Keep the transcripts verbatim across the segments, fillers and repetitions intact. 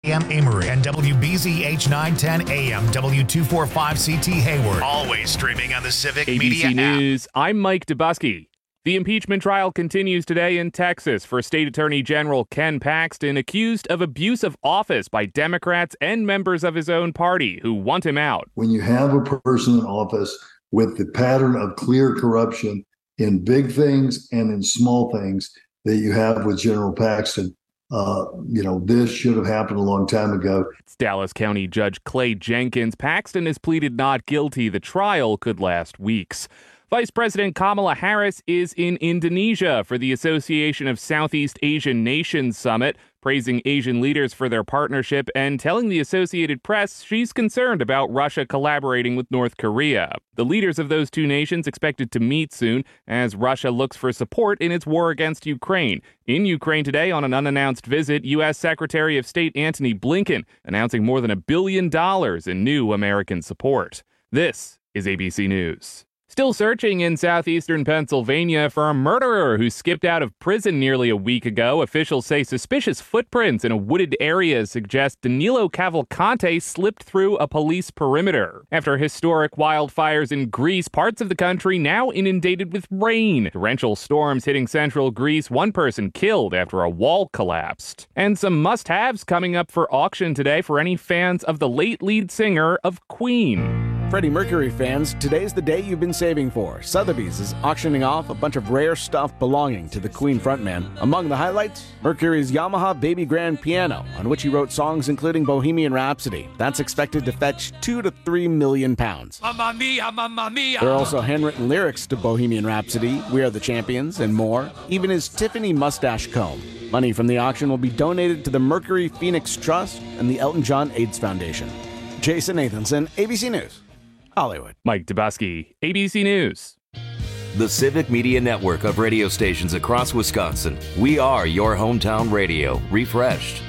A M Amory and W B Z H nine ten A M W two forty-five C T Hayward. Always streaming on the Civic A B C Media News, app. I'm Mike Dubusky. The impeachment trial continues today in Texas for State Attorney General Ken Paxton, accused of abuse of office by Democrats and members of his own party who want him out. When you have a person in office with the pattern of clear corruption in big things and in small things that you have with General Paxton, Uh, you know, this should have happened a long time ago. It's Dallas County Judge Clay Jenkins. Paxton has pleaded not guilty. The trial could last weeks. Vice President Kamala Harris is in Indonesia for the Association of Southeast Asian Nations Summit, praising Asian leaders for their partnership and telling the Associated Press she's concerned about Russia collaborating with North Korea. The leaders of those two nations expected to meet soon as Russia looks for support in its war against Ukraine. In Ukraine today, on an unannounced visit, U S. Secretary of State Antony Blinken announcing more than a billion dollars in new American support. This is A B C News. Still searching in southeastern Pennsylvania for a murderer who skipped out of prison nearly a week ago. Officials say suspicious footprints in a wooded area suggest Danilo Cavalcante slipped through a police perimeter. After historic wildfires in Greece, parts of the country now inundated with rain. Torrential storms hitting central Greece, one person killed after a wall collapsed. And some must-haves coming up for auction today for any fans of the late lead singer of Queen. Freddie Mercury fans, today's the day you've been saving for. Sotheby's is auctioning off a bunch of rare stuff belonging to the Queen frontman. Among the highlights, Mercury's Yamaha Baby Grand piano, on which he wrote songs including Bohemian Rhapsody. That's expected to fetch two to three million pounds. Mamma mia, mamma mia. There are also handwritten lyrics to Bohemian Rhapsody, We Are the Champions, and more. Even his Tiffany mustache comb. Money from the auction will be donated to the Mercury Phoenix Trust and the Elton John AIDS Foundation. Jason Nathanson, A B C News. Hollywood. Mike Dubusky, A B C News. The Civic Media Network of radio stations across Wisconsin. We are your hometown radio, refreshed.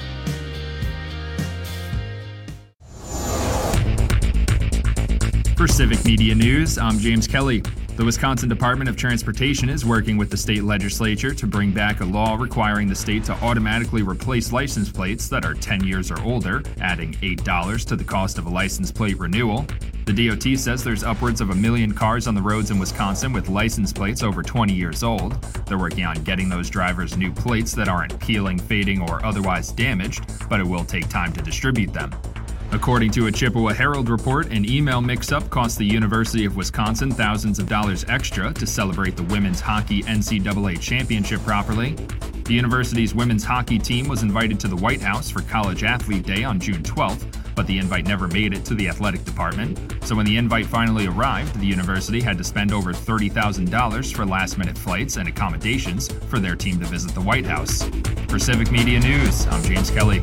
For Civic Media News, I'm James Kelly. The Wisconsin Department of Transportation is working with the state legislature to bring back a law requiring the state to automatically replace license plates that are ten years or older, adding eight dollars to the cost of a license plate renewal. The D O T says there's upwards of a million cars on the roads in Wisconsin with license plates over twenty years old. They're working on getting those drivers new plates that aren't peeling, fading, or otherwise damaged, but it will take time to distribute them. According to a Chippewa Herald report, an email mix-up cost the University of Wisconsin thousands of dollars extra to celebrate the women's hockey N C double A championship properly. The university's women's hockey team was invited to the White House for College Athlete Day on June twelfth, but the invite never made it to the athletic department. So when the invite finally arrived, the university had to spend over thirty thousand dollars for last-minute flights and accommodations for their team to visit the White House. For Civic Media News, I'm James Kelly.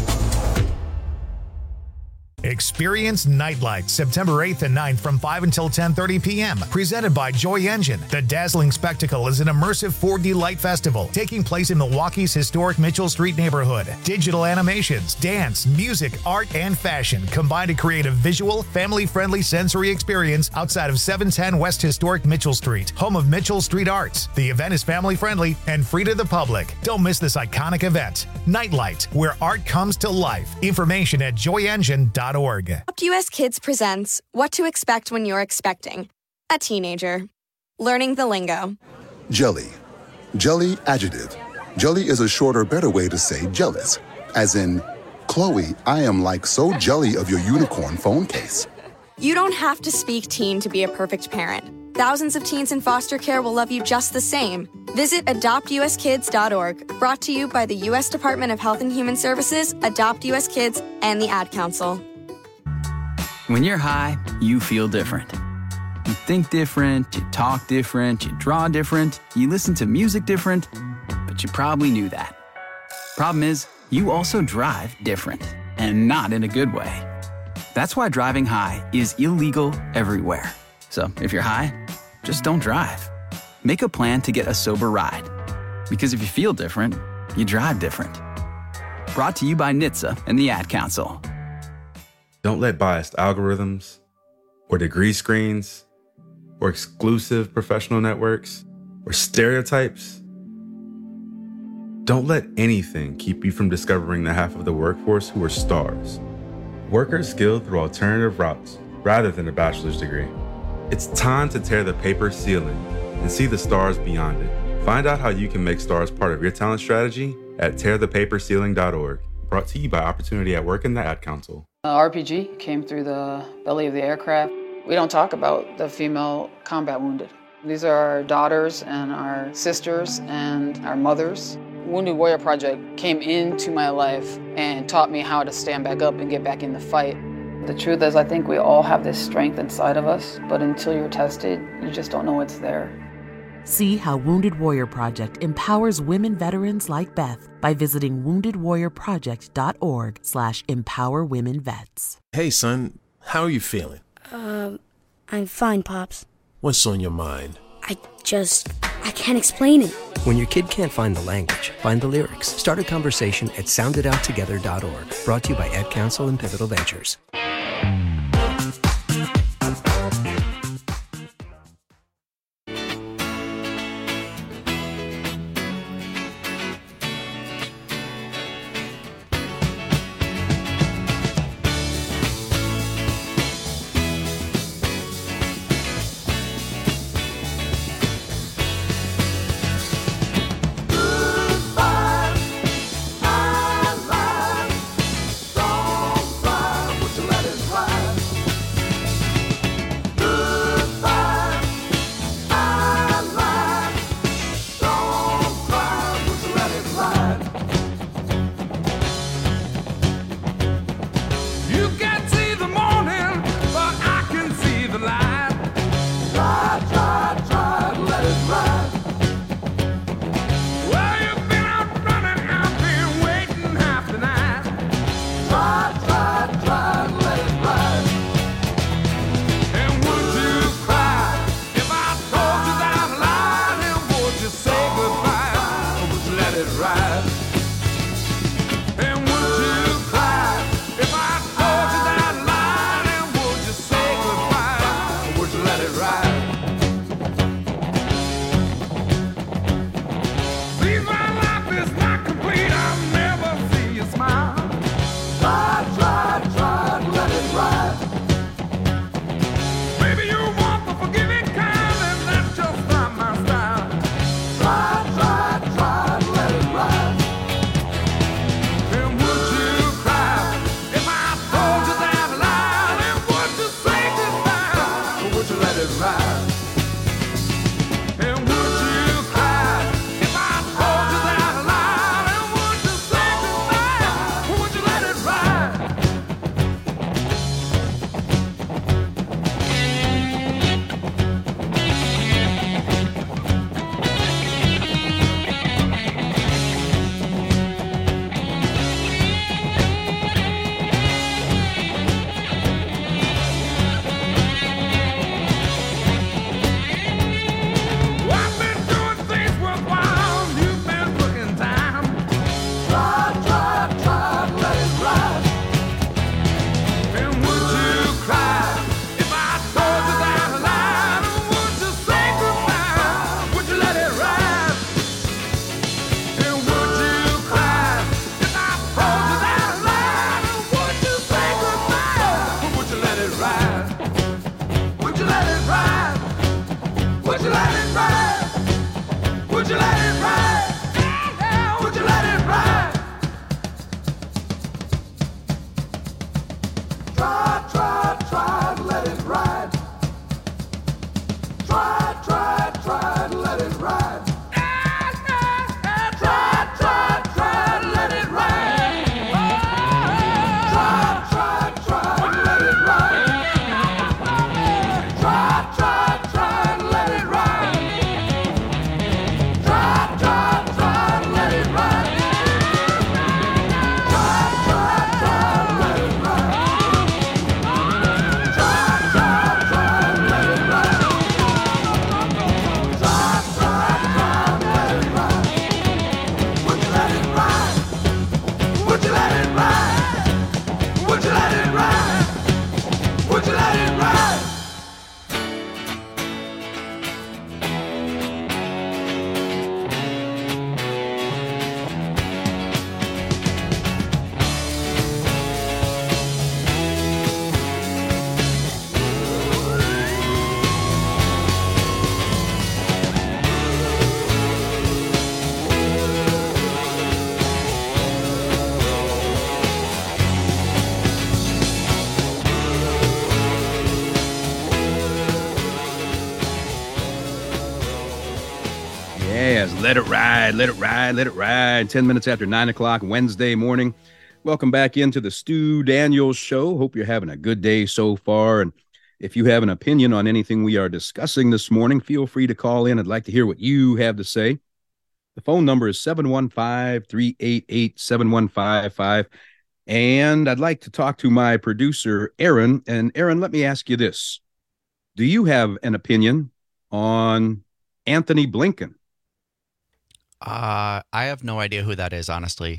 Experience Nightlight, September eighth and ninth from five until ten thirty p.m. Presented by Joy Engine. The dazzling spectacle is an immersive four D light festival taking place in Milwaukee's historic Mitchell Street neighborhood. Digital animations, dance, music, art, and fashion combine to create a visual, family-friendly sensory experience outside of seven ten West Historic Mitchell Street, home of Mitchell Street Arts. The event is family-friendly and free to the public. Don't miss this iconic event. Nightlight, where art comes to life. Information at joy engine dot org. Adopt U S Kids presents What to Expect When You're Expecting a Teenager. Learning the lingo. Jelly. Jelly adjective. Jelly is a shorter, better way to say jealous. As in, Chloe, I am like so jelly of your unicorn phone case. You don't have to speak teen to be a perfect parent. Thousands of teens in foster care will love you just the same. Visit adopt u s kids dot org. Brought to you by the U S Department of Health and Human Services, Adopt U S Kids, and the Ad Council. When you're high, you feel different. You think different, you talk different, you draw different, you listen to music different, but you probably knew that. Problem is, you also drive different, and not in a good way. That's why driving high is illegal everywhere. So if you're high, just don't drive. Make a plan to get a sober ride. Because if you feel different, you drive different. Brought to you by N H T S A and the Ad Council. Don't let biased algorithms or degree screens or exclusive professional networks or stereotypes Don't let anything keep you from discovering the half of the workforce who are stars. Workers skilled through alternative routes rather than a bachelor's degree. It's time to tear the paper ceiling and see the stars beyond it. Find out how you can make stars part of your talent strategy at tear the paper ceiling dot org. Brought to you by Opportunity at Work and the Ad Council. Uh, R P G came through the belly of the aircraft. We don't talk about the female combat wounded. These are our daughters and our sisters and our mothers. Wounded Warrior Project came into my life and taught me how to stand back up and get back in the fight. The truth is, I think we all have this strength inside of us, but until you're tested, you just don't know it's there. See how Wounded Warrior Project empowers women veterans like Beth by visiting wounded warrior project dot org slash empower women vets. Hey, son, how are you feeling? Um, I'm fine, Pops. What's on your mind? I just, I can't explain it. When your kid can't find the language, find the lyrics. Start a conversation at sound it out together dot org. Brought to you by Ad Council and Pivotal Ventures. Podcast. Let it ride, let it ride, let it ride. ten minutes after nine o'clock Wednesday morning. Welcome back into the Stu Daniels Show. Hope you're having a good day so far. And if you have an opinion on anything we are discussing this morning, feel free to call in. I'd like to hear what you have to say. The phone number is seven one five, three eight eight, seven one five five. And I'd like to talk to my producer, Aaron. And Aaron, let me ask you this. Do you have an opinion on Antony Blinken? Uh, I have no idea who that is, honestly.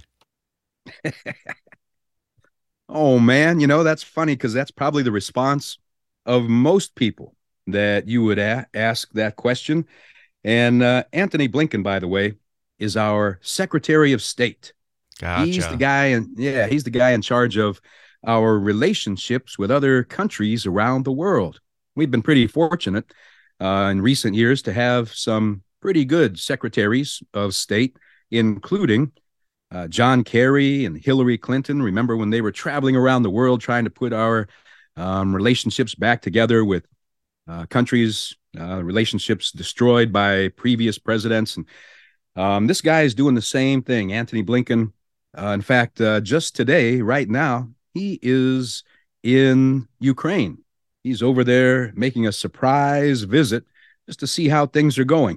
Oh, man, you know, that's funny because that's probably the response of most people that you would a- ask that question. And uh, Antony Blinken, by the way, is our Secretary of State. Gotcha. He's the guy, and yeah, he's the guy in charge of our relationships with other countries around the world. We've been pretty fortunate uh, in recent years to have some pretty good secretaries of state, including uh, John Kerry and Hillary Clinton. Remember when they were traveling around the world trying to put our um, relationships back together with uh, countries, uh, relationships destroyed by previous presidents. And um, this guy is doing the same thing, Antony Blinken. Uh, in fact, uh, just today, right now, he is in Ukraine. He's over there making a surprise visit just to see how things are going.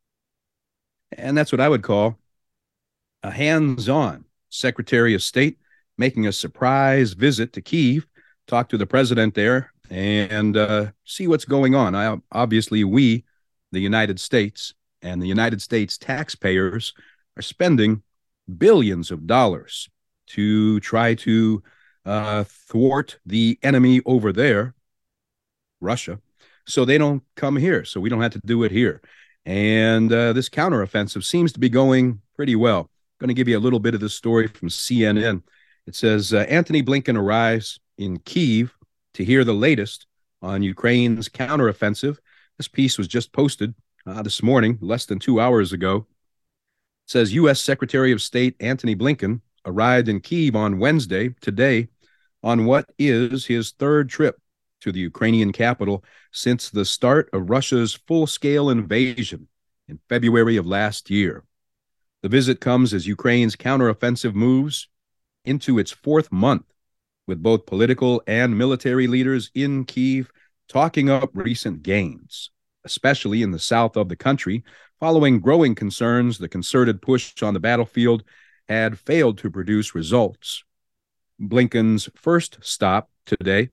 And that's what I would call a hands-on Secretary of State making a surprise visit to Kyiv, talk to the president there, and uh, see what's going on. I, obviously, we, the United States, and the United States taxpayers are spending billions of dollars to try to uh, thwart the enemy over there, Russia, so they don't come here, so we don't have to do it here. And uh, this counteroffensive seems to be going pretty well. I'm going to give you a little bit of this story from C N N. It says, uh, Antony Blinken arrives in Kyiv to hear the latest on Ukraine's counteroffensive. This piece was just posted uh, this morning, less than two hours ago. It says, U S Secretary of State Antony Blinken arrived in Kyiv on Wednesday, today, on what is his third trip to the Ukrainian capital since the start of Russia's full-scale invasion in February of last year. The visit comes as Ukraine's counteroffensive moves into its fourth month, with both political and military leaders in Kyiv talking up recent gains, especially in the south of the country, following growing concerns the concerted push on the battlefield had failed to produce results. Blinken's first stop today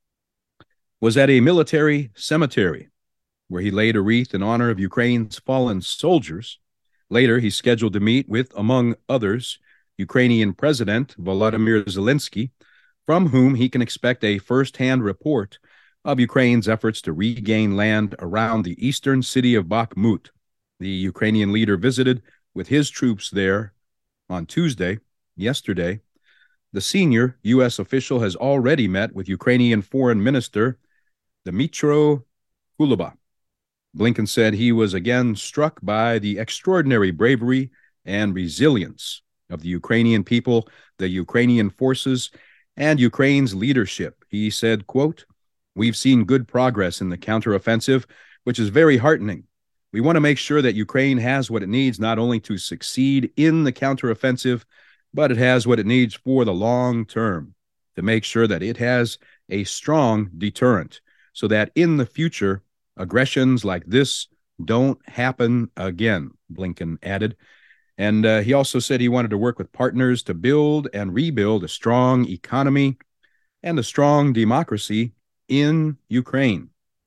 was at a military cemetery, where he laid a wreath in honor of Ukraine's fallen soldiers. Later, he's scheduled to meet with, among others, Ukrainian President Volodymyr Zelensky, from whom he can expect a first-hand report of Ukraine's efforts to regain land around the eastern city of Bakhmut. The Ukrainian leader visited with his troops there on Tuesday, yesterday. The senior U S official has already met with Ukrainian Foreign Minister Dmytro Kuleba. Blinken said he was again struck by the extraordinary bravery and resilience of the Ukrainian people, the Ukrainian forces, and Ukraine's leadership. He said, quote, "We've seen good progress in the counteroffensive, which is very heartening. We want to make sure that Ukraine has what it needs not only to succeed in the counteroffensive, but it has what it needs for the long term, to make sure that it has a strong deterrent, so that in the future, aggressions like this don't happen again," Blinken added. And uh, he also said he wanted to work with partners to build and rebuild a strong economy and a strong democracy in Ukraine.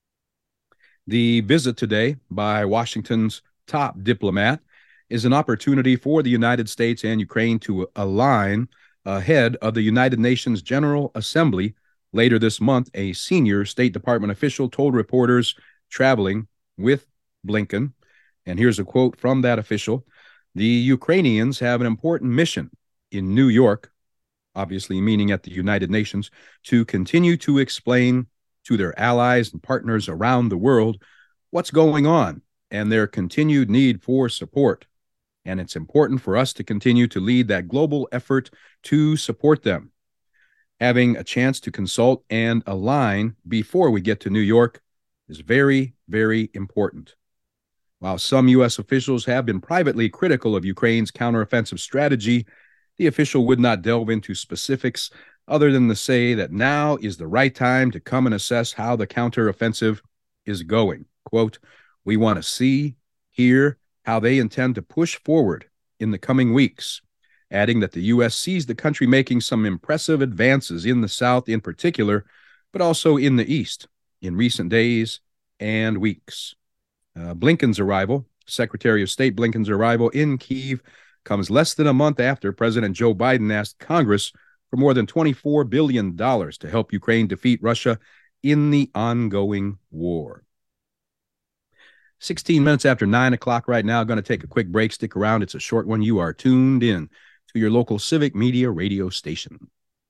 The visit today by Washington's top diplomat is an opportunity for the United States and Ukraine to align ahead of the United Nations General Assembly later this month. A senior State Department official told reporters traveling with Blinken, and here's a quote from that official, "The Ukrainians have an important mission in New York," obviously meaning at the United Nations, "to continue to explain to their allies and partners around the world what's going on and their continued need for support. And it's important for us to continue to lead that global effort to support them. Having a chance to consult and align before we get to New York is very, very important." While some U S officials have been privately critical of Ukraine's counteroffensive strategy, the official would not delve into specifics other than to say that now is the right time to come and assess how the counteroffensive is going. Quote, "We want to see, hear how they intend to push forward in the coming weeks," adding that the U S sees the country making some impressive advances in the South in particular, but also in the East in recent days and weeks. Uh, Blinken's arrival, Secretary of State Blinken's arrival in Kyiv, comes less than a month after President Joe Biden asked Congress for more than twenty-four billion dollars to help Ukraine defeat Russia in the ongoing war. sixteen minutes after nine o'clock right now. Going to take a quick break. Stick around. It's a short one. You are tuned in to your local civic media radio station.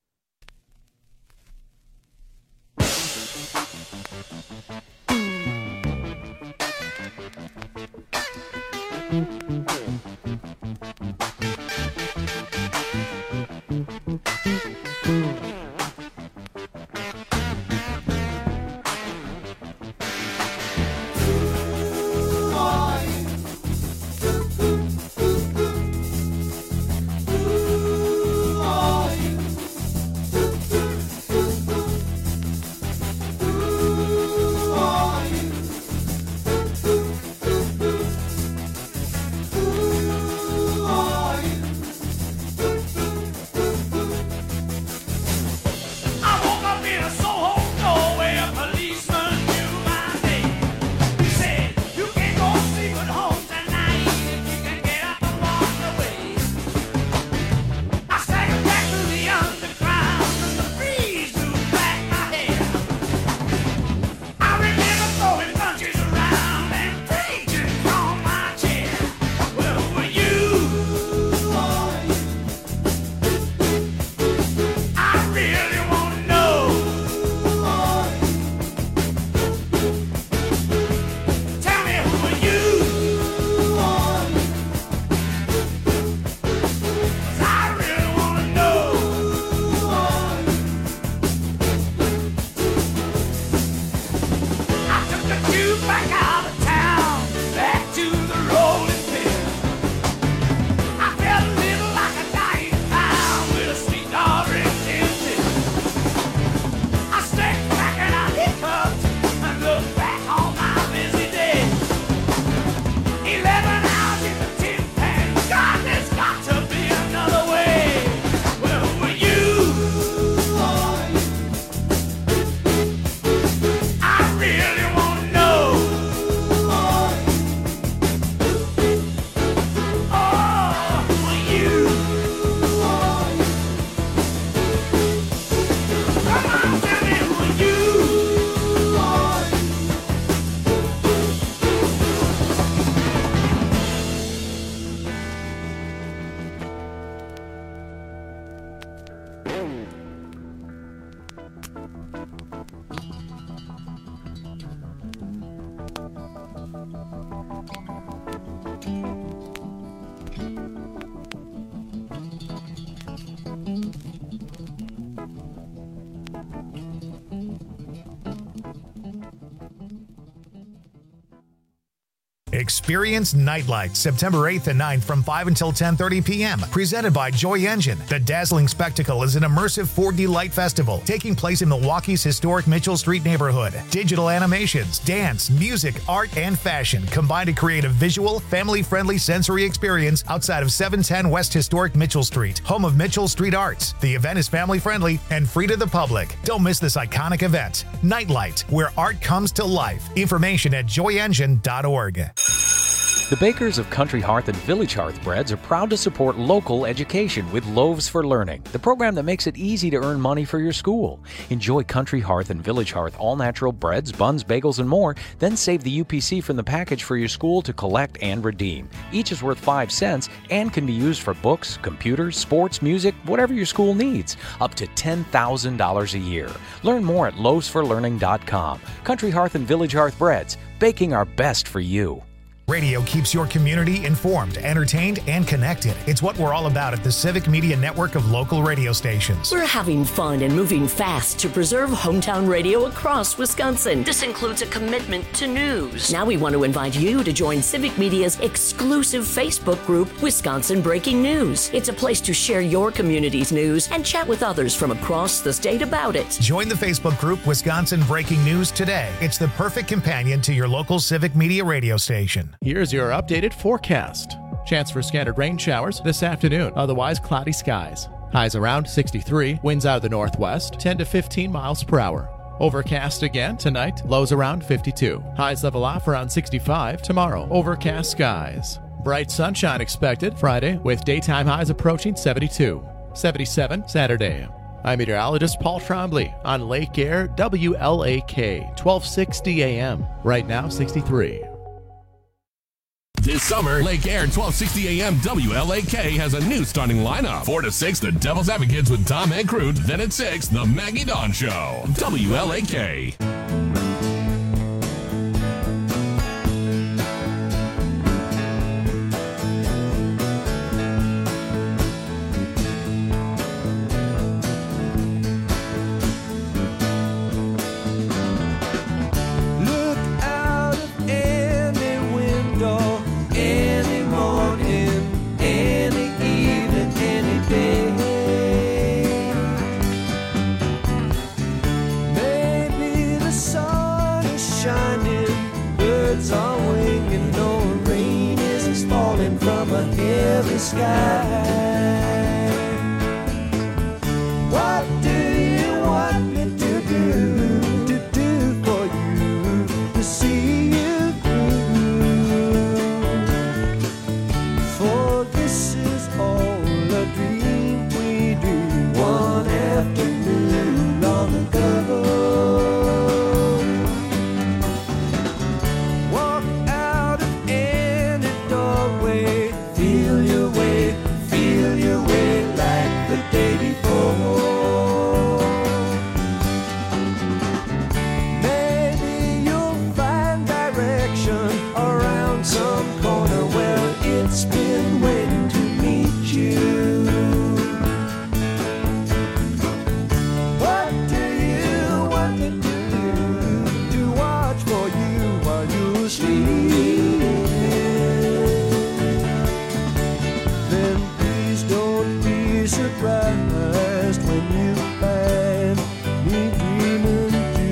Experience Nightlight September eighth and ninth from five until ten thirty p.m. Presented by Joy Engine. The dazzling spectacle is an immersive four D light festival taking place in Milwaukee's historic Mitchell Street neighborhood. Digital animations, dance, music, art, and fashion combine to create a visual, family-friendly sensory experience outside of seven ten West Historic Mitchell Street, home of Mitchell Street Arts. The event is family-friendly and free to the public. Don't miss this iconic event. Nightlight, where art comes to life. Information at joy engine dot org. The bakers of Country Hearth and Village Hearth Breads are proud to support local education with Loaves for Learning, the program that makes it easy to earn money for your school. Enjoy Country Hearth and Village Hearth all-natural breads, buns, bagels, and more. Then save the U P C from the package for your school to collect and redeem. Each is worth five cents and can be used for books, computers, sports, music, whatever your school needs. Up to ten thousand dollars a year. Learn more at loaves for learning dot com. Country Hearth and Village Hearth Breads, baking our best for you. Radio keeps your community informed, entertained, and connected. It's what we're all about at the Civic Media Network of local radio stations. We're having fun and moving fast to preserve hometown radio across Wisconsin. This includes a commitment to news. Now we want to invite you to join Civic Media's exclusive Facebook group, Wisconsin Breaking News. It's a place to share your community's news and chat with others from across the state about it. Join the Facebook group Wisconsin Breaking News today. It's the perfect companion to your local Civic Media radio station. Here's your updated forecast. Chance for scattered rain showers this afternoon, otherwise cloudy skies. Highs around sixty-three, winds out of the northwest, ten to fifteen miles per hour. Overcast again tonight, lows around fifty-two. Highs level off around sixty-five tomorrow. Overcast skies. Bright sunshine expected Friday with daytime highs approaching seventy-two. seventy-seven Saturday. I'm meteorologist Paul Trombley on Lake Air W L A K, twelve sixty A M. Right now, sixty-three. This summer, Lake Air twelve sixty A M W L A K has a new starting lineup. four to six, the Devil's Advocates with Tom and Crude. Then at six, the Maggie Dawn Show. W L A K. Sky. What do you want me to do, to do for you, to see you through? For this is all a dream we dreamed one afternoon long ago. Walk out of any doorway, feel your way, feel your way like the day before. Maybe you'll find direction around some corner where it's been waiting to meet you. What do you want me to do, to watch for you while you sleep? Surprised when you find me dreaming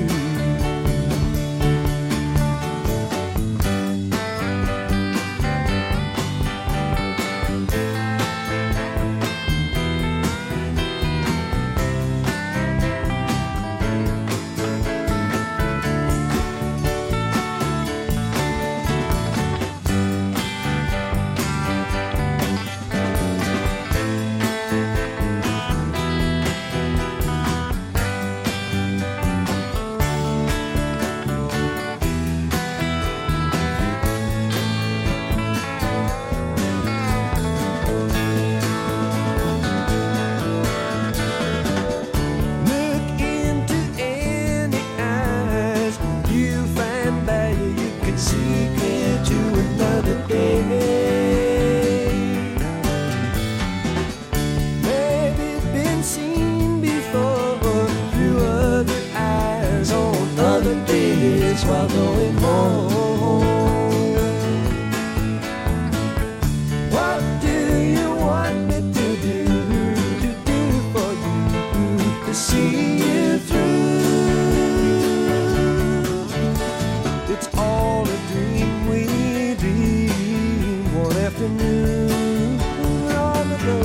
while going home. What do you want me to do, to do for you, to see you through? It's all a dream we dreamed one afternoon long ago.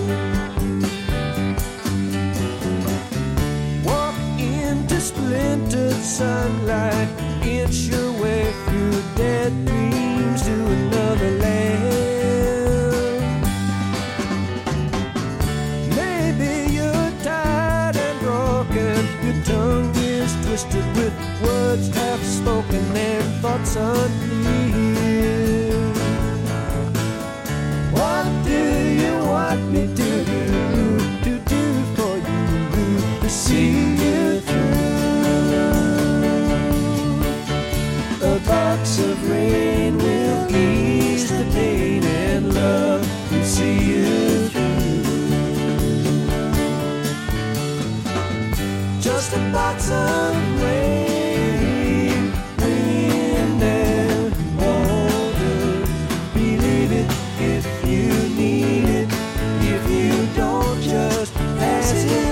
Walk into splintered sunlight, inch your way through dead dreams to another land. Maybe you're tired and broken, your tongue is twisted with words half spoken and thoughts unclear. What do you want me to do, to do for you, to see you through? A box of rain will give just a box of rain, wind and water. Believe it if you need it. If you don't, just pass it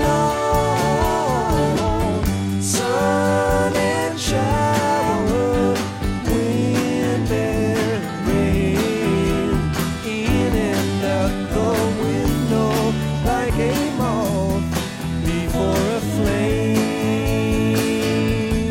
on. Sun and shower, wind and rain, in and out the window like a moth before a flame.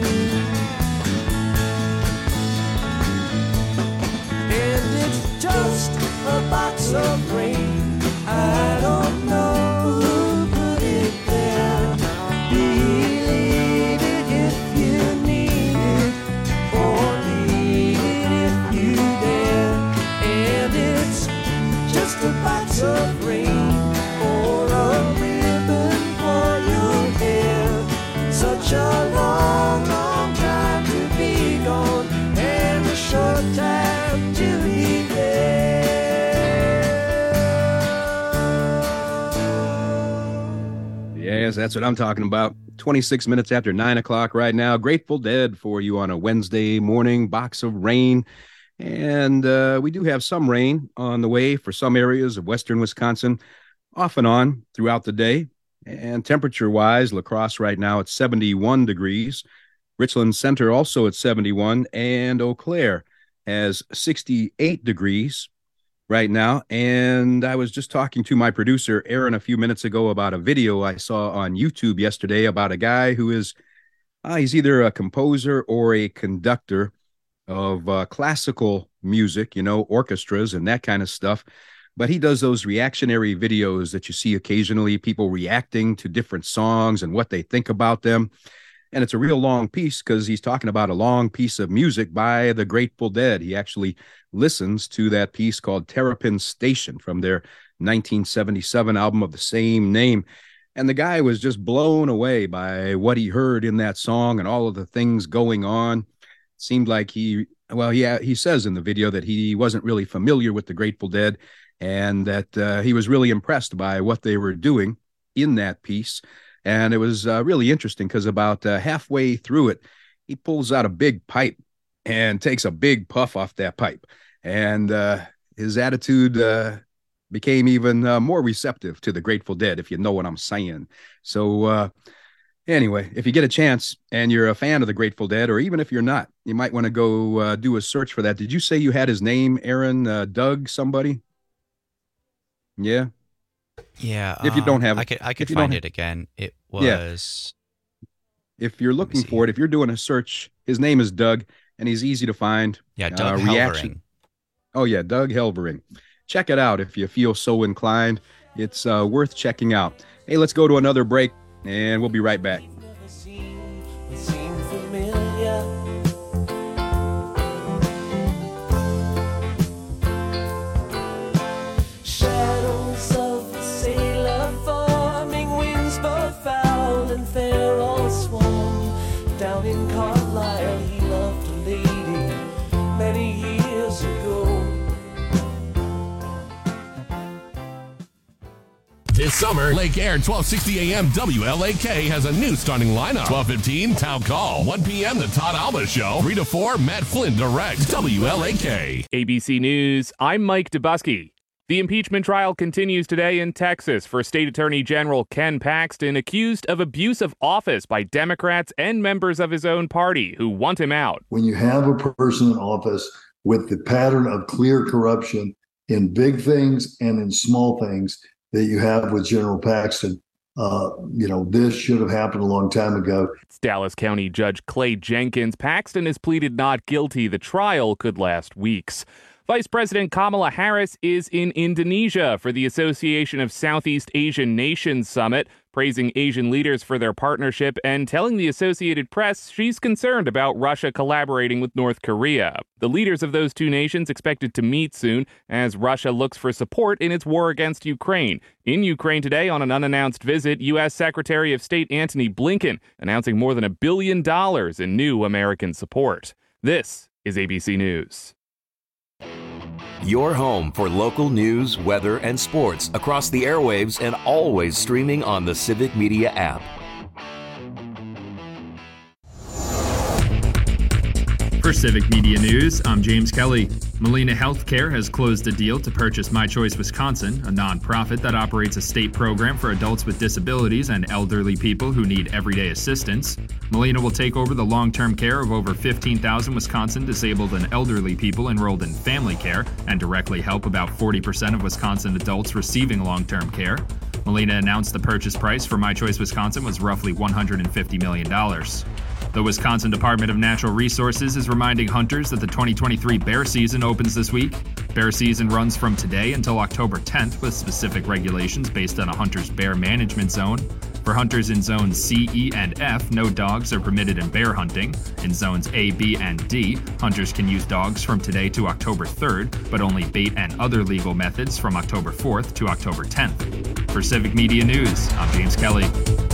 And it's just a box of rain. I don't know who put it there. Believe it if you need it, or leave it if you dare. And it's just a box of rain, or a ribbon for your hair. Such a long, long time to be gone, and a short time to be there. Yes, that's what I'm talking about. twenty-six minutes after nine o'clock right now. Grateful Dead for you on a Wednesday morning. Box of rain. And uh, we do have some rain on the way for some areas of western Wisconsin, off and on throughout the day. And temperature-wise, La Crosse right now at seventy-one degrees. Richland Center also at seventy-one. And Eau Claire has sixty-eight degrees right now. And I was just talking to my producer, Aaron, a few minutes ago about a video I saw on YouTube yesterday about a guy who is, uh, he's either a composer or a conductor of uh, classical music, you know, orchestras and that kind of stuff. But he does those reactionary videos that you see occasionally, people reacting to different songs and what they think about them. And it's a real long piece because he's talking about a long piece of music by the Grateful Dead. He actually listens to that piece called Terrapin Station from their nineteen seventy-seven album of the same name. And the guy was just blown away by what he heard in that song and all of the things going on. It seemed like he, well, he, he says in the video that he wasn't really familiar with the Grateful Dead and that uh, he was really impressed by what they were doing in that piece. And it was uh, really interesting because about uh, halfway through it, he pulls out a big pipe and takes a big puff off that pipe. And uh, his attitude uh, became even uh, more receptive to the Grateful Dead, if you know what I'm saying. So uh, anyway, if you get a chance and you're a fan of the Grateful Dead, or even if you're not, you might want to go uh, do a search for that. Did you say you had his name, Aaron? Uh, Doug somebody? Yeah. Yeah. If you don't have um, it. I could, I could if you find don't it again. It Yeah. was. If you're looking for it, if you're doing a search, his name is Doug, and he's easy to find. Yeah, Doug uh, reaction. Helvering. Oh, yeah, Doug Helvering. Check it out if you feel so inclined. It's uh, worth checking out. Hey, let's go to another break, and we'll be right back. Seem familiar. Shadows of a sailor forming, winds both foul and fair all swarm. Down in Carlisle he loved a lady many years ago. This summer, Lake Air twelve sixty A M W L A K has a new starting lineup. twelve fifteen, Town Call. one p.m., The Todd Alba Show. three to four, Matt Flynn directs. W L A K. A B C News, I'm Mike Dubusky. The impeachment trial continues today in Texas for State Attorney General Ken Paxton, accused of abuse of office by Democrats and members of his own party who want him out. When you have a person in office with the pattern of clear corruption in big things and in small things that you have with General Paxton, uh, you know, this should have happened a long time ago. It's Dallas County Judge Clay Jenkins. Paxton has pleaded not guilty. The trial could last weeks. Vice President Kamala Harris is in Indonesia for the Association of Southeast Asian Nations Summit, praising Asian leaders for their partnership and telling the Associated Press she's concerned about Russia collaborating with North Korea. The leaders of those two nations expected to meet soon as Russia looks for support in its war against Ukraine. In Ukraine today, on an unannounced visit, U S Secretary of State Antony Blinken announcing more than a billion dollars in new American support. This is A B C News. Your home for local news, weather, and sports across the airwaves and always streaming on the Civic Media app. Civic Media News, I'm James Kelly. Molina Healthcare has closed a deal to purchase My Choice Wisconsin, a nonprofit that operates a state program for adults with disabilities and elderly people who need everyday assistance. Molina will take over the long-term care of over fifteen thousand Wisconsin disabled and elderly people enrolled in family care and directly help about forty percent of Wisconsin adults receiving long-term care. Molina announced the purchase price for My Choice Wisconsin was roughly one hundred fifty million dollars. The Wisconsin Department of Natural Resources is reminding hunters that the twenty twenty-three bear season opens this week. Bear season runs from today until October tenth with specific regulations based on a hunter's bear management zone. For hunters in zones C, E, and F, no dogs are permitted in bear hunting. In zones A, B, and D, hunters can use dogs from today to October third, but only bait and other legal methods from October fourth to October tenth. For Civic Media News, I'm James Kelly.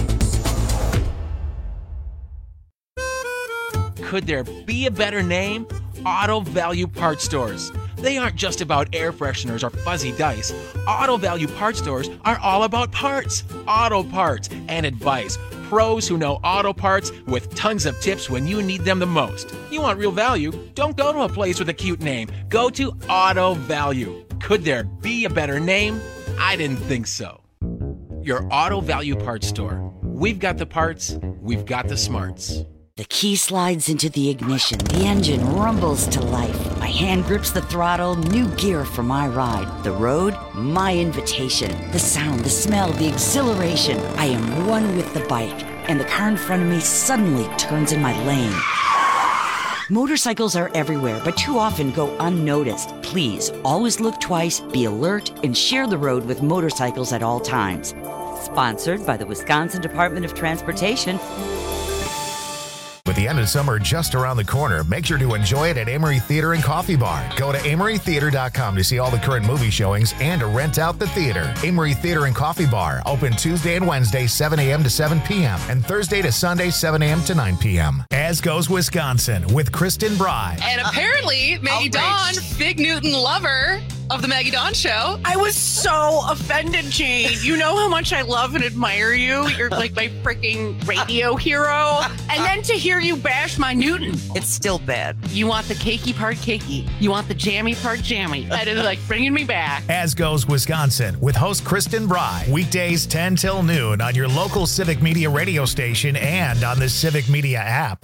Could there be a better name? Auto Value Parts Stores. They aren't just about air fresheners or fuzzy dice. Auto Value Parts Stores are all about parts, auto parts, and advice. Pros who know auto parts with tons of tips when you need them the most. You want real value? Don't go to a place with a cute name. Go to Auto Value. Could there be a better name? I didn't think so. Your Auto Value Parts Store. We've got the parts, we've got the smarts. The key slides into the ignition. The engine rumbles to life. My hand grips the throttle. New gear for my ride. The road, my invitation. The sound, the smell, the exhilaration. I am one with the bike, and the car in front of me suddenly turns in my lane. Motorcycles are everywhere, but too often go unnoticed. Please, always look twice, be alert, and share the road with motorcycles at all times. Sponsored by the Wisconsin Department of Transportation. With the end of summer just around the corner, make sure to enjoy it at Amory Theater and Coffee Bar. Go to amory theater dot com to see all the current movie showings and to rent out the theater. Amory Theater and Coffee Bar, open Tuesday and Wednesday, seven a.m. to seven p.m. and Thursday to Sunday, seven a.m. to nine p.m. As Goes Wisconsin with Kristen Bry. And apparently, Maggie Dawn, Big Newton lover of the Maggie Dawn Show. I was so offended, Jane. You know how much I love and admire you. You're like my freaking radio hero. And then to hear you bash my Newton. It's still bad. You want the cakey part cakey. You want the jammy part jammy. That is like bringing me back. As Goes Wisconsin with host Kristen Bry. Weekdays ten till noon on your local Civic Media radio station and on the Civic Media app.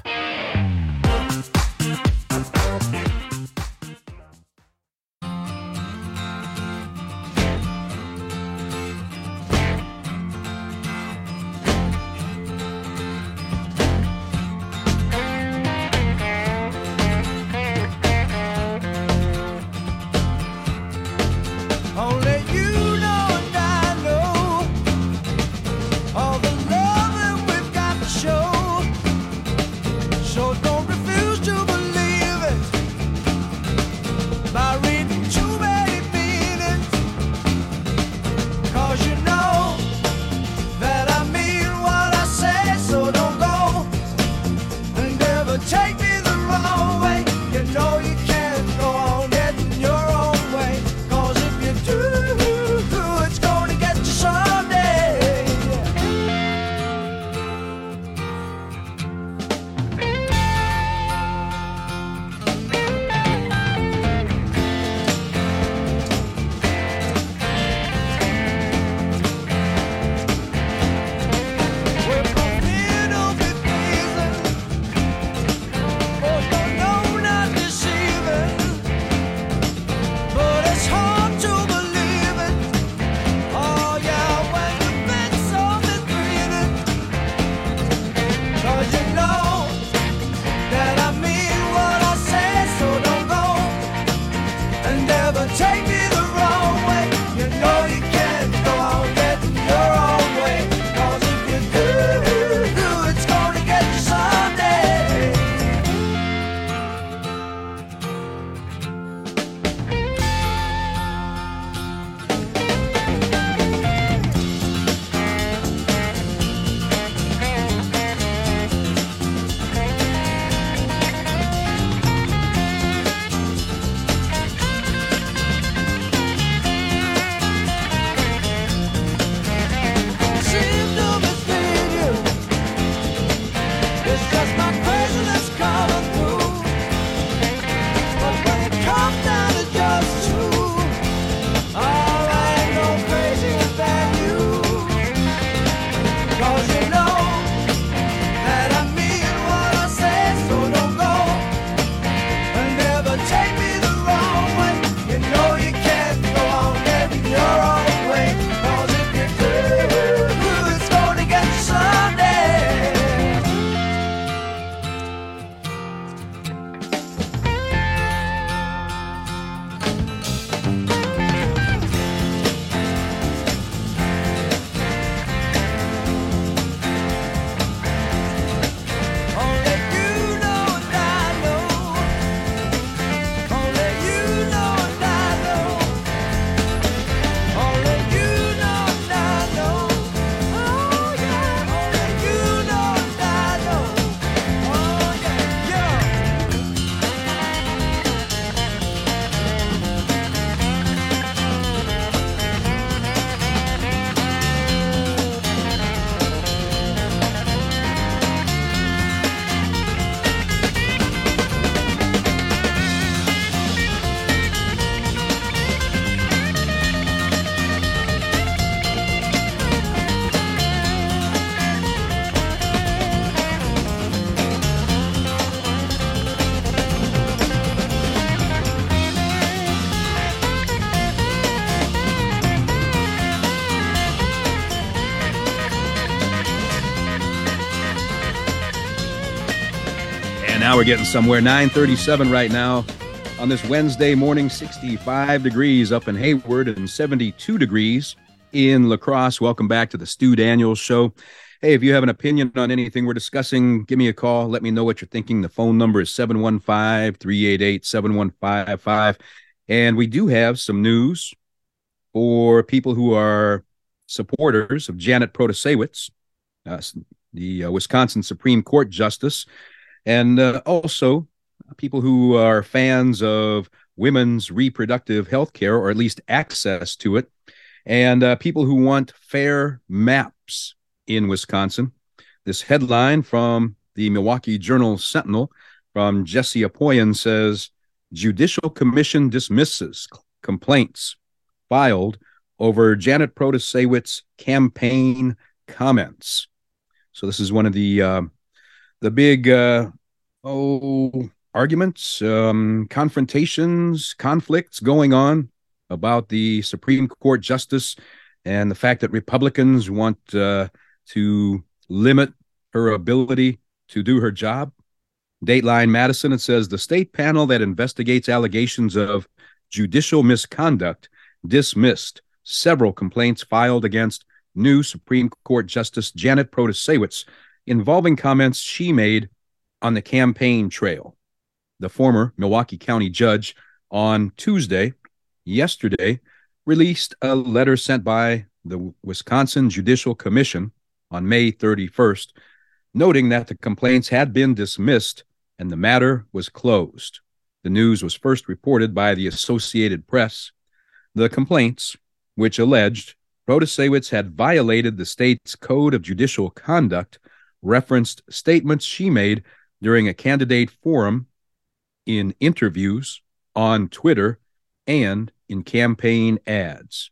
Now we're getting somewhere. nine thirty-seven right now on this Wednesday morning, sixty-five degrees up in Hayward and seventy-two degrees in La Crosse. Welcome back to the Stu Daniels Show. Hey, if you have an opinion on anything we're discussing, give me a call. Let me know what you're thinking. The phone number is seven one five, three eight eight, seven one five five. And we do have some news for people who are supporters of Janet Protasiewicz, uh, the uh, Wisconsin Supreme Court Justice, and uh, also people who are fans of women's reproductive health care, or at least access to it, and uh, people who want fair maps in Wisconsin. This headline from the Milwaukee Journal Sentinel from Jesse Apoyan says, Judicial Commission dismisses complaints filed over Janet Protasiewicz campaign comments. So this is one of the uh, the big uh, oh arguments, um, confrontations, conflicts going on about the Supreme Court justice and the fact that Republicans want uh, to limit her ability to do her job. Dateline Madison, it says the state panel that investigates allegations of judicial misconduct dismissed several complaints filed against new Supreme Court Justice Janet Protasiewicz involving comments she made on the campaign trail. The former Milwaukee County judge on Tuesday, yesterday, released a letter sent by the Wisconsin Judicial Commission on May thirty-first, noting that the complaints had been dismissed and the matter was closed. The news was first reported by the Associated Press. The complaints, which alleged Protasiewicz had violated the state's Code of Judicial Conduct, referenced statements she made during a candidate forum, in interviews, on Twitter, and in campaign ads.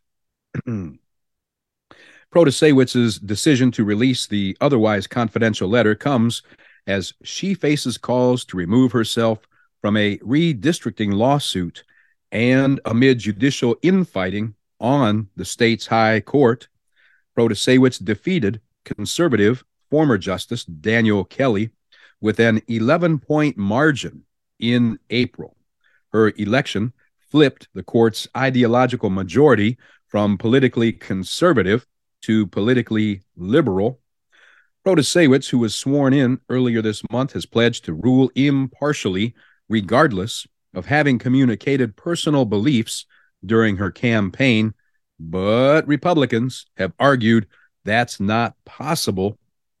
Protasiewicz's decision to release the otherwise confidential letter comes as she faces calls to remove herself from a redistricting lawsuit and amid judicial infighting on the state's high court. Protasiewicz defeated conservative former Justice Daniel Kelly with an eleven-point margin in April. Her election flipped the court's ideological majority from politically conservative to politically liberal. Protasiewicz, who was sworn in earlier this month, has pledged to rule impartially, regardless of having communicated personal beliefs during her campaign, but Republicans have argued that's not possible.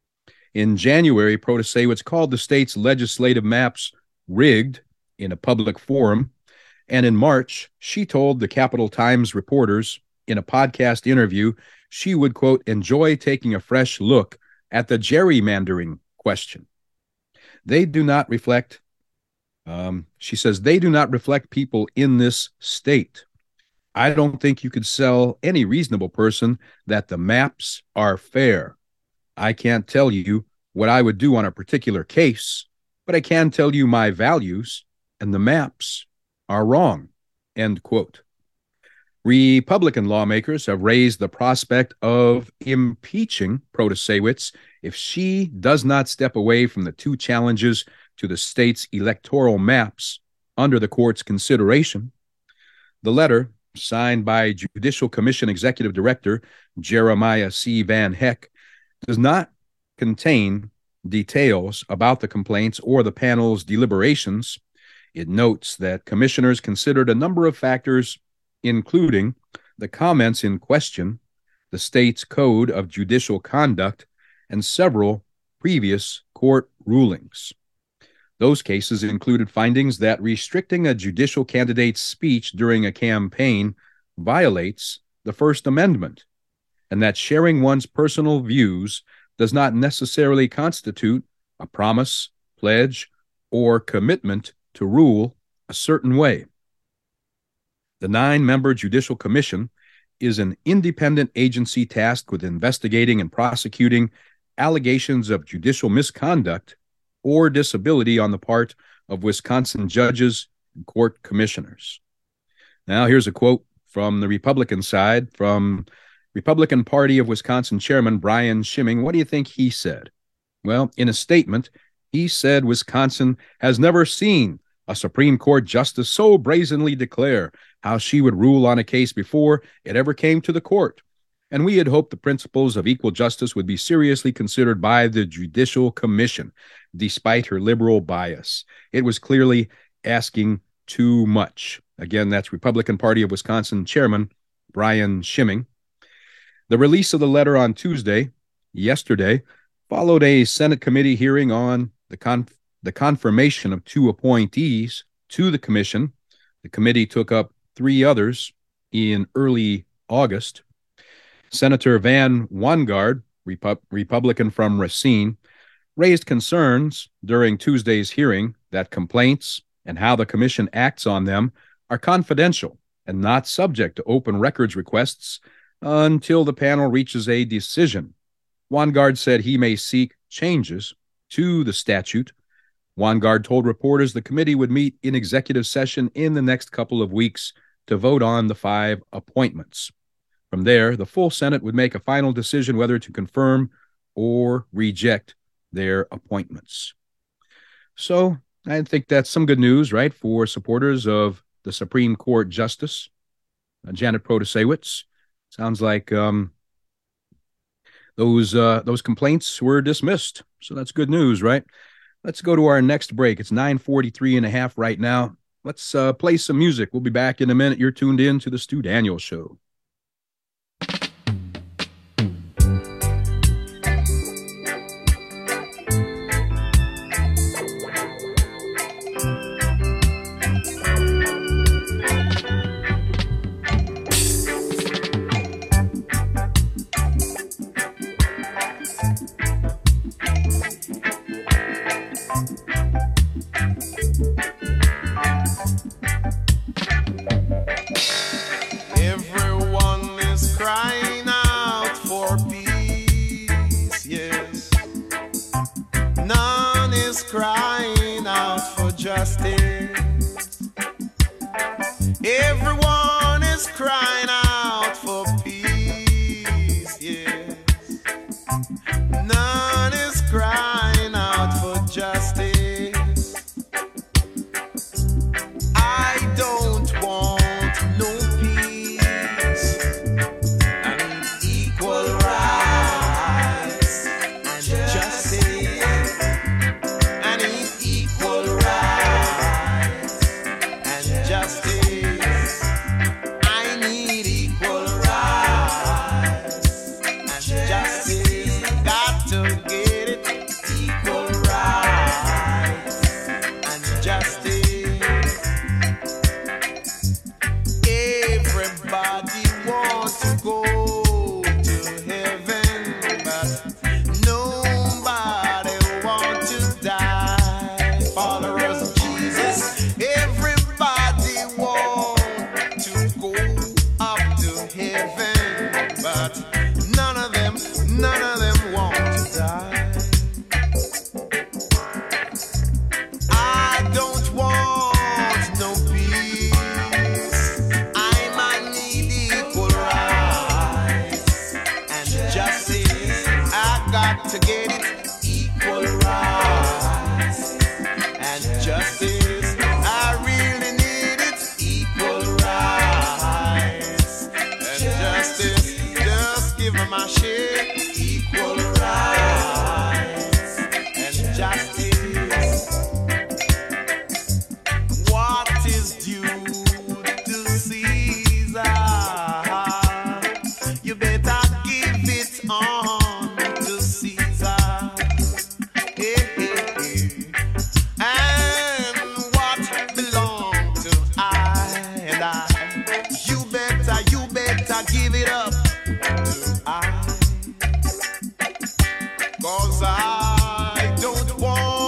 In January, Protasiewicz called the state's legislative maps rigged in a public forum, and in March, she told the Capital Times reporters in a podcast interview she would, quote, enjoy taking a fresh look at the gerrymandering question. They do not reflect, um, she says, they do not reflect people in this state. I don't think you could sell any reasonable person that the maps are fair. I can't tell you what I would do on a particular case, but I can tell you my values, and the maps are wrong, end quote. Republican lawmakers have raised the prospect of impeaching Protasiewicz if she does not step away from the two challenges to the state's electoral maps under the court's consideration. The letter, signed by Judicial Commission Executive Director Jeremiah C. Van Heck, does not contain details about the complaints or the panel's deliberations. It notes that commissioners considered a number of factors, including the comments in question, the state's Code of Judicial Conduct, and several previous court rulings. Those cases included findings that restricting a judicial candidate's speech during a campaign violates the First Amendment, and that sharing one's personal views does not necessarily constitute a promise, pledge, or commitment to rule a certain way. The nine-member Judicial Commission is an independent agency tasked with investigating and prosecuting allegations of judicial misconduct or disability on the part of Wisconsin judges and court commissioners. Now, here's a quote from the Republican side, from Republican Party of Wisconsin Chairman Brian Schimming. What do you think he said? Well, in a statement, He said Wisconsin has never seen a Supreme Court justice so brazenly declare how she would rule on a case before it ever came to the court. And we had hoped the principles of equal justice would be seriously considered by the Judicial Commission, despite her liberal bias. It was clearly asking too much. Again, that's Republican Party of Wisconsin Chairman Brian Schimming. The release of the letter on Tuesday, yesterday, followed a Senate committee hearing on the, con- the confirmation of two appointees to the commission. The committee took up three others in early August. Senator Van Wanggaard, Repu- Republican from Racine, raised concerns during Tuesday's hearing that complaints and how the commission acts on them are confidential and not subject to open records requests until the panel reaches a decision. Wanggaard said he may seek changes to the statute. Wanggaard told reporters the committee would meet in executive session in the next couple of weeks to vote on the five appointments. From there, the full Senate would make a final decision whether to confirm or reject their appointments. So I think that's some good news, right, for supporters of the Supreme Court Justice, uh, Janet Protasiewicz. Sounds like um, those uh, those complaints were dismissed. So that's good news, right? Let's go to our next break. It's nine forty-three and a half right now. Let's uh, play some music. We'll be back in a minute. You're tuned in to the Stu Daniels Show. Everyone is crying out for peace, yes. None is crying out for justice. I don't want no peace. I need equal rights and justice. I need equal rights and justice. To get it, equal rights and justice. I really need it, equal rights and justice. Just give me my share, equal rights and justice. What is due to Caesar? You better give it on. Give it up to I, 'cause I don't want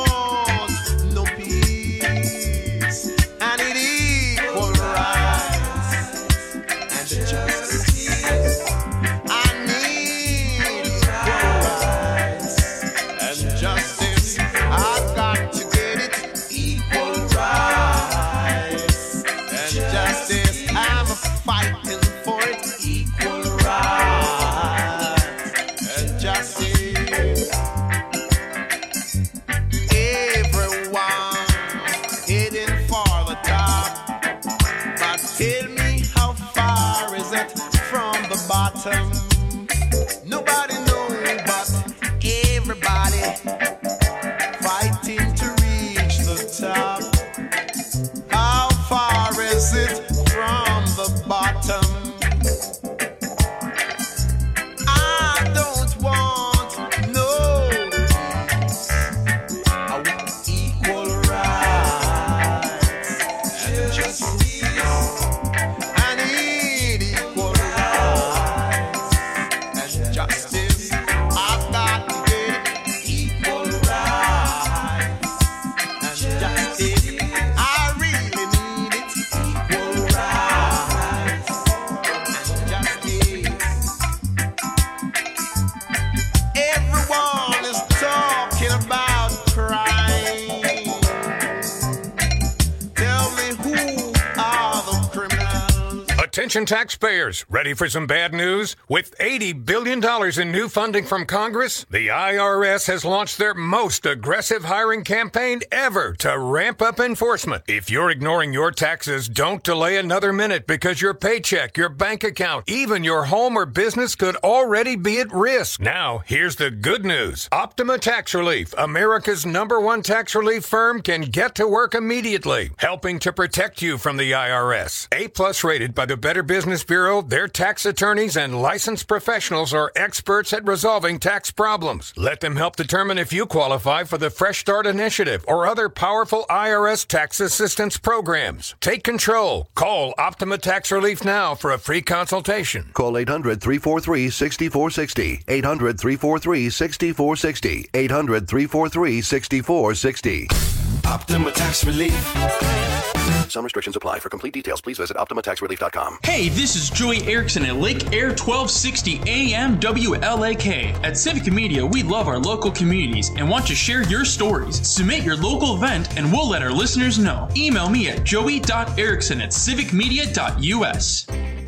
Attention taxpayers, ready for some bad news? With eighty billion dollars in new funding from Congress, the I R S has launched their most aggressive hiring campaign ever to ramp up enforcement. If you're ignoring your taxes, don't delay another minute because your paycheck, your bank account, even your home or business could already be at risk. Now, here's the good news. Optima Tax Relief, America's number one tax relief firm, can get to work immediately, helping to protect you from the I R S. A-plus rated by the Better Business Bureau, their tax attorneys and licensed professionals are experts at resolving tax problems. Let them help determine if you qualify for the Fresh Start Initiative or other powerful I R S tax assistance programs. Take control. Call Optima Tax Relief now for a free consultation. Call eight hundred, three four three, six four six zero. eight hundred, three four three, six four six zero. eight hundred, three four three, six four six zero. Optima Tax Relief. Some restrictions apply. For complete details, please visit optima tax relief dot com. Hey, this is Joey Erickson at Lake Air twelve sixty A M W L A K. At Civic Media, we love our local communities and want to share your stories. Submit your local event and we'll let our listeners know. Email me at joey dot erickson at civic media dot u s.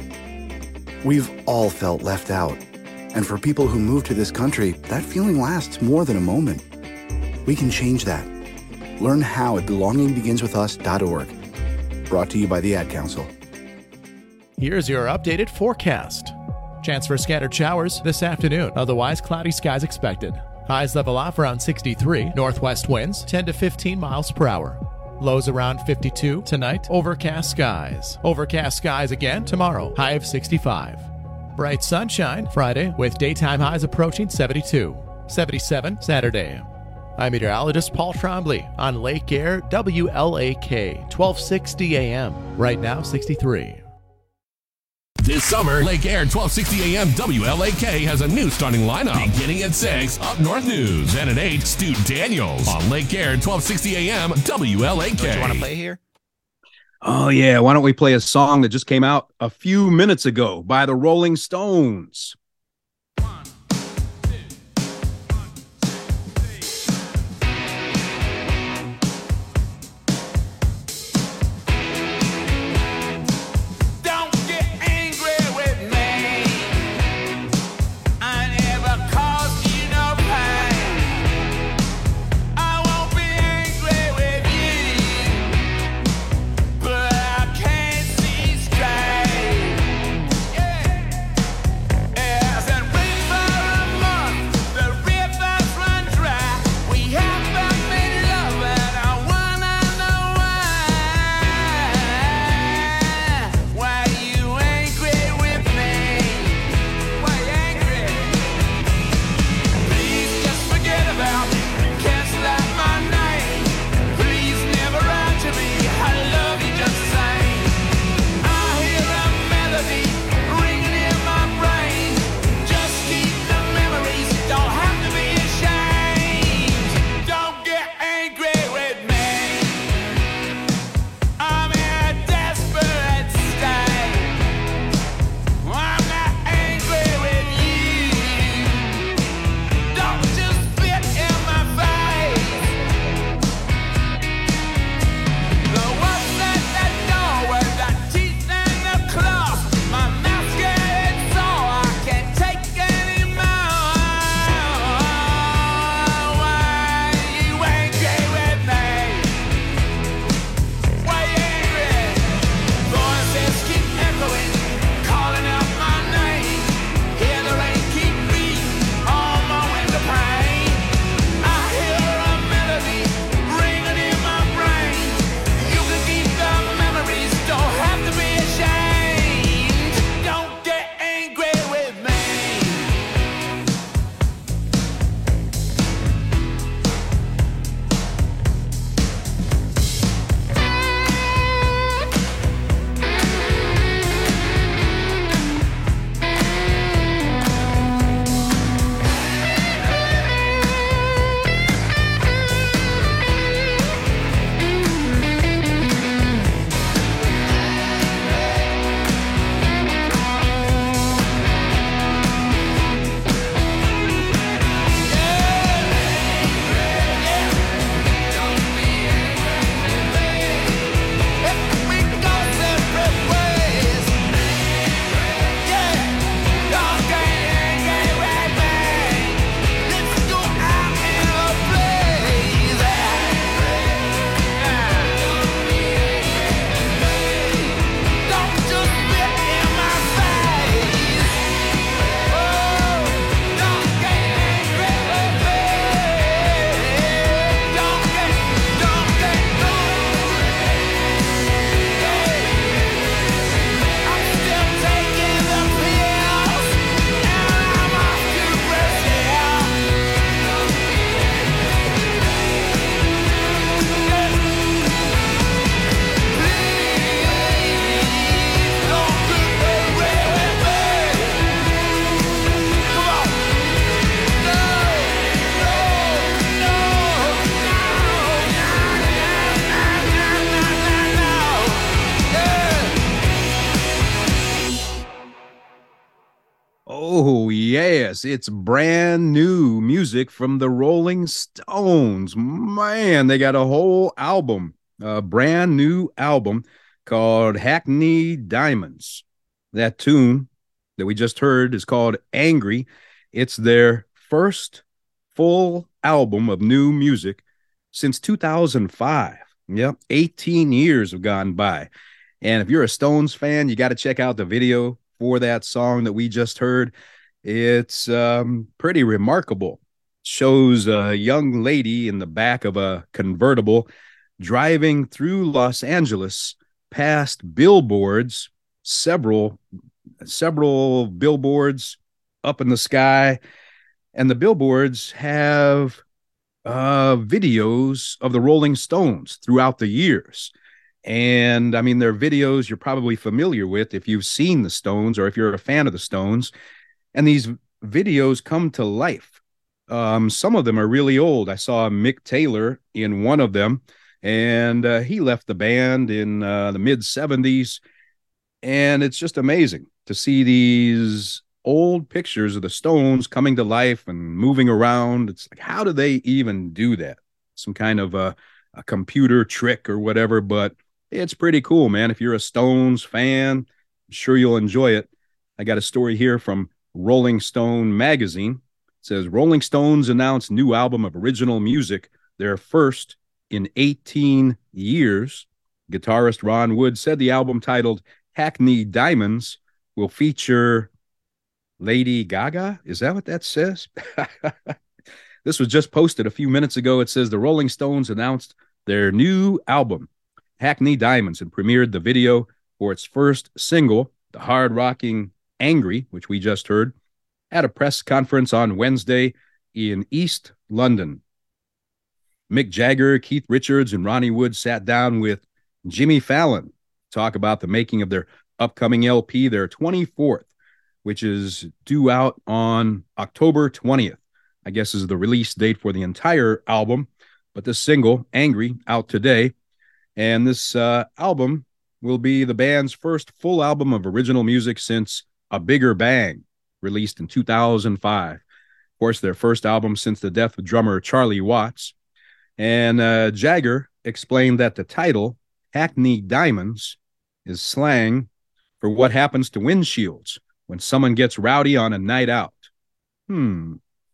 We've all felt left out. And for people who move to this country, that feeling lasts more than a moment. We can change that. Learn how at belonging begins with us dot org. Brought to you by the Ad Council. Here's your updated forecast. Chance for scattered showers this afternoon. Otherwise, cloudy skies expected. Highs level off around sixty-three. Northwest winds ten to fifteen miles per hour. Lows around fifty-two. Tonight, overcast skies. Overcast skies again tomorrow. High of sixty-five. Bright sunshine Friday with daytime highs approaching seventy-two. seventy-seven Saturday. I'm meteorologist Paul Trombley on Lake Air W L A K, twelve sixty A M. Right now, sixty-three. This summer, Lake Air twelve sixty A M W L A K has a new starting lineup. Beginning at six, Up North News. And at eight, Stu Daniels on Lake Air twelve sixty A M W L A K. Don't you want to play here? Oh, yeah. Why don't we play a song that just came out a few minutes ago by the Rolling Stones? Yeah. Yes, it's brand new music from the Rolling Stones. Man, they got a whole album, a brand new album called Hackney Diamonds. That tune that we just heard is called Angry. It's their first full album of new music since two thousand five. Yep, eighteen years have gone by. And if you're a Stones fan, you got to check out the video for that song that we just heard. It's um, pretty remarkable. Shows a young lady in the back of a convertible driving through Los Angeles past billboards, several, several billboards up in the sky. And the billboards have uh, videos of the Rolling Stones throughout the years. And I mean, they're videos you're probably familiar with if you've seen the Stones or if you're a fan of the Stones. And these videos come to life. Um, some of them are really old. I saw Mick Taylor in one of them, and uh, he left the band in uh, the mid seventies. And it's just amazing to see these old pictures of the Stones coming to life and moving around. It's like, how do they even do that? Some kind of a, a computer trick or whatever, but it's pretty cool, man. If you're a Stones fan, I'm sure you'll enjoy it. I got a story here from Rolling Stone magazine. It says Rolling Stones announced new album of original music, their first in eighteen years. Guitarist Ron Wood said the album, titled Hackney Diamonds, will feature Lady Gaga. Is that what that says? This was just posted a few minutes ago. It says the Rolling Stones announced their new album, Hackney Diamonds, and premiered the video for its first single, the hard-rocking Angry, which we just heard, at a press conference on Wednesday in East London. Mick Jagger, Keith Richards, and Ronnie Wood sat down with Jimmy Fallon to talk about the making of their upcoming L P, their twenty-fourth, which is due out on October twentieth. I guess is the release date for the entire album, but this single, Angry, out today. And this uh, album will be the band's first full album of original music since A Bigger Bang, released in two thousand five. Of course, their first album since the death of drummer Charlie Watts. And uh, Jagger explained that the title, Hackney Diamonds, is slang for what happens to windshields when someone gets rowdy on a night out. Hmm.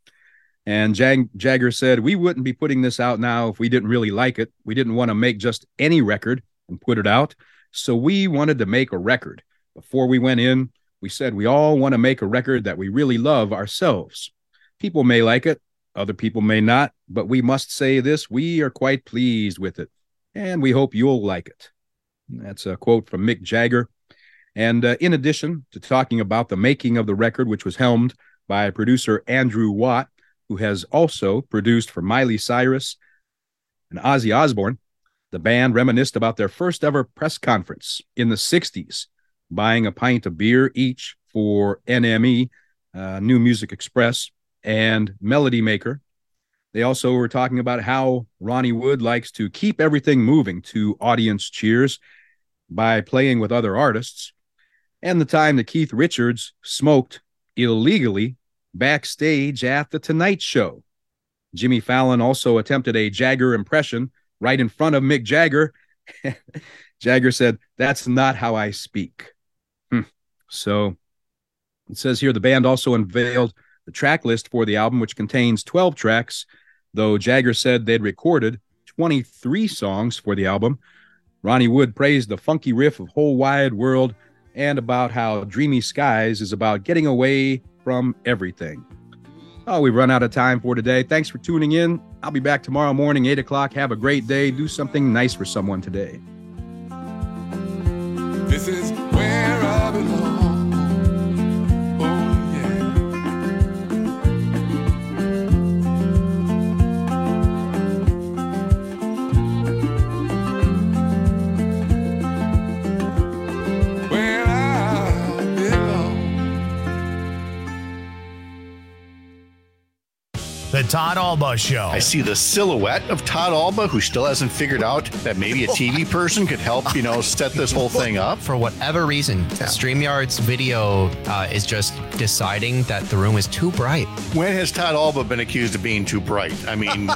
And Jag- Jagger said, we wouldn't be putting this out now if we didn't really like it. We didn't want to make just any record and put it out. So we wanted to make a record. Before we went in, we said we all want to make a record that we really love ourselves. People may like it, other people may not, but we must say this, we are quite pleased with it, and we hope you'll like it. That's a quote from Mick Jagger. And uh, in addition to talking about the making of the record, which was helmed by producer Andrew Watt, who has also produced for Miley Cyrus and Ozzy Osbourne, the band reminisced about their first ever press conference in the sixties, buying a pint of beer each for N M E, uh, New Music Express, and Melody Maker. They also were talking about how Ronnie Wood likes to keep everything moving to audience cheers by playing with other artists, and the time that Keith Richards smoked illegally backstage at The Tonight Show. Jimmy Fallon also attempted a Jagger impression right in front of Mick Jagger. Jagger said, that's not how I speak. Hmm. So it says here the band also unveiled the track list for the album, which contains twelve tracks, though Jagger said they'd recorded twenty-three songs for the album. Ronnie Wood praised the funky riff of Whole Wide World and about how Dreamy Skies is about getting away from everything. Oh, we've run out of time for today. Thanks for tuning in. I'll be back tomorrow morning, eight o'clock. Have a great day. Do something nice for someone today. This is where I belong. Oh, yeah. Where I belong. The Todd Alba Show. I see the silhouette of Todd Alba, who still hasn't figured out that maybe a T V person could help, you know, set this whole thing up. For whatever reason, StreamYard's video uh, is just deciding that the room is too bright. When has Todd Alba been accused of being too bright? I mean,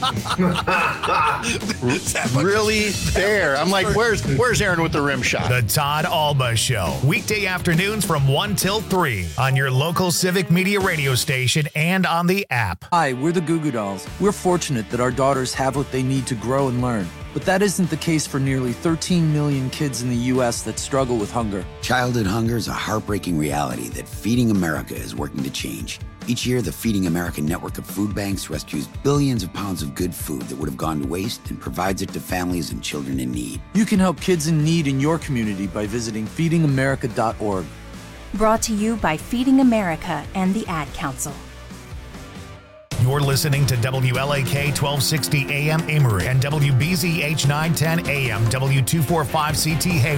really there. I'm like, where's where's Aaron with the rim shot? The Todd Alba Show. Weekday afternoons from one till three on your local Civic Media radio station and on the app. Hi, we're the Goo Goo Dolls. We're fortunate that our daughters have what they need to grow and learn. But that isn't the case for nearly thirteen million kids in the U S that struggle with hunger. Childhood hunger is a heartbreaking reality that Feeding America is working to change. Each year, the Feeding America network of food banks rescues billions of pounds of good food that would have gone to waste and provides it to families and children in need. You can help kids in need in your community by visiting feeding america dot org. Brought to you by Feeding America and the Ad Council. You're listening to W L A K twelve sixty A M Amory and W B Z H nine ten A M W two forty-five C T Hayward.